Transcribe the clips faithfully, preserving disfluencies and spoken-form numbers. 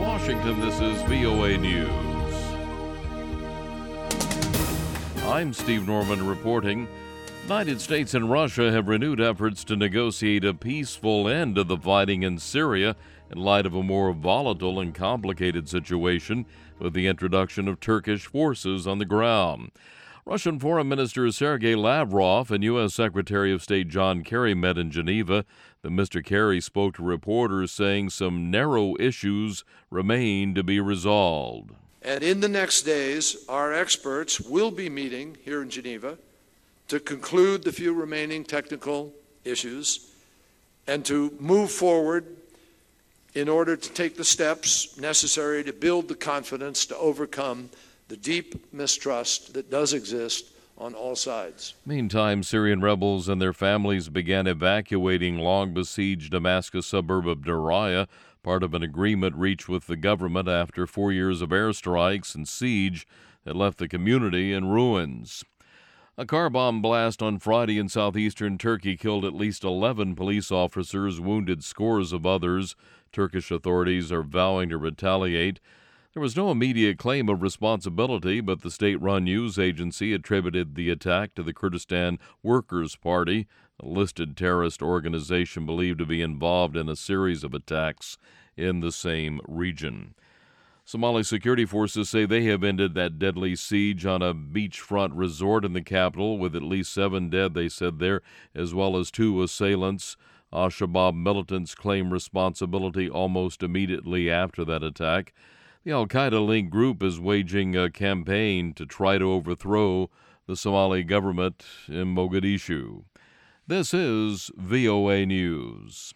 Washington, this is V O A News. I'm Steve Norman reporting. The United States and Russia have renewed efforts to negotiate a peaceful end to the fighting in Syria in light of a more volatile and complicated situation with the introduction of Turkish forces on the ground. Russian Foreign Minister Sergei Lavrov and U S. Secretary of State John Kerry met in Geneva. The Mister Kerry spoke to reporters saying some narrow issues remain to be resolved. And in the next days, our experts will be meeting here in Geneva to conclude the few remaining technical issues and to move forward in order to take the steps necessary to build the confidence to overcome the deep mistrust that does exist on all sides. Meantime, Syrian rebels and their families began evacuating long-besieged Damascus suburb of Daraya, part of an agreement reached with the government after four years of airstrikes and siege that left the community in ruins. A car bomb blast on Friday in southeastern Turkey killed at least eleven police officers, wounded scores of others. Turkish authorities are vowing to retaliate. There was no immediate claim of responsibility, but the state-run news agency attributed the attack to the Kurdistan Workers' Party, a listed terrorist organization believed to be involved in a series of attacks in the same region. Somali security forces say they have ended that deadly siege on a beachfront resort in the capital, with at least seven dead, they said there, as well as two assailants. Al-Shabaab militants claim responsibility almost immediately after that attack. The al-Qaeda-linked group is waging a campaign to try to overthrow the Somali government in Mogadishu. This is V O A News.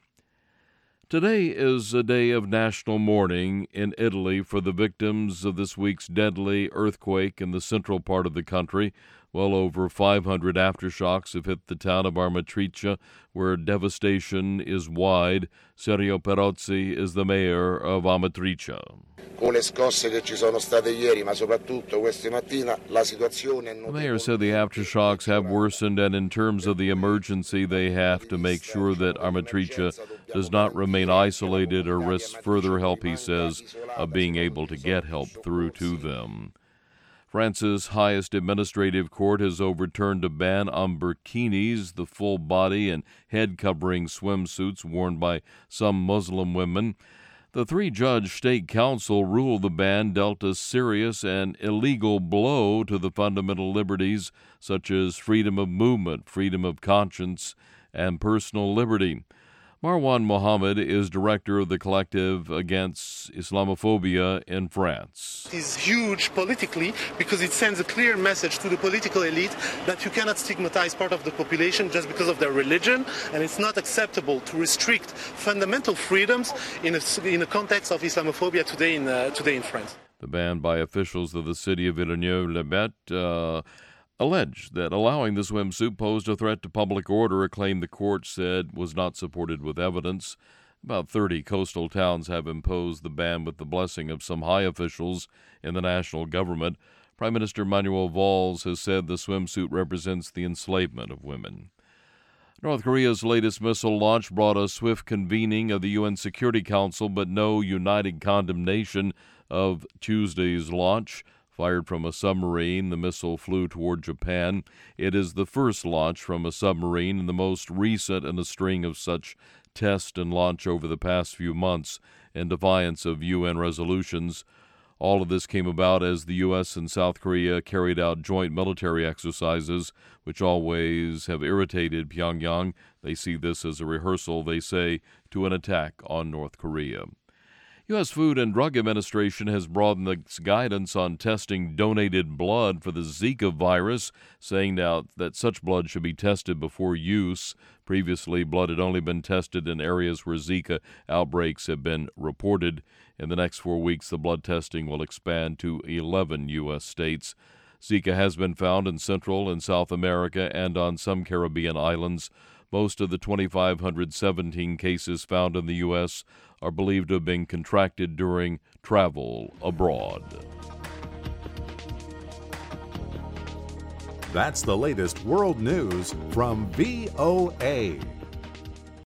Today is a day of national mourning in Italy for the victims of this week's deadly earthquake in the central part of the country. Well over five hundred aftershocks have hit the town of Amatrice, where devastation is wide. Sergio Perozzi is the mayor of Amatrice. Con le scosse che ci sono state ieri, ma soprattutto questa mattina, la situazione è notevole. The mayor said the aftershocks have worsened, and in terms of the emergency, they have to make sure that Amatrice does not remain isolated or risk further help, he says, of being able to get help through to them. France's highest administrative court has overturned a ban on burkinis, the full body and head covering swimsuits worn by some Muslim women. The three-judge state council ruled the ban dealt a serious and illegal blow to the fundamental liberties such as freedom of movement, freedom of conscience, and personal liberty. Marwan Mohammed is director of the Collective Against Islamophobia in France. It is huge politically because it sends a clear message to the political elite that you cannot stigmatize part of the population just because of their religion, and it's not acceptable to restrict fundamental freedoms in a, in a context of Islamophobia today in, uh, today in France. The ban by officials of the city of Villeneuve-les-Bêtes uh, alleged that allowing the swimsuit posed a threat to public order, a claim the court said was not supported with evidence. About thirty coastal towns have imposed the ban with the blessing of some high officials in the national government. Prime Minister Manuel Valls has said the swimsuit represents the enslavement of women. North Korea's latest missile launch brought a swift convening of the U N Security Council, but no united condemnation of Tuesday's launch. Fired from a submarine, the missile flew toward Japan. It is the first launch from a submarine and the most recent in a string of such test and launch over the past few months in defiance of U N resolutions. All of this came about as the U S and South Korea carried out joint military exercises, which always have irritated Pyongyang. They see this as a rehearsal, they say, to an attack on North Korea. U S. Food and Drug Administration has broadened its guidance on testing donated blood for the Zika virus, saying now that such blood should be tested before use. Previously, blood had only been tested in areas where Zika outbreaks have been reported. In the next four weeks, the blood testing will expand to eleven U S states. Zika has been found in Central and South America and on some Caribbean islands. Most of the two thousand five hundred seventeen cases found in the U S are believed to have been contracted during travel abroad. That's the latest world news from V O A.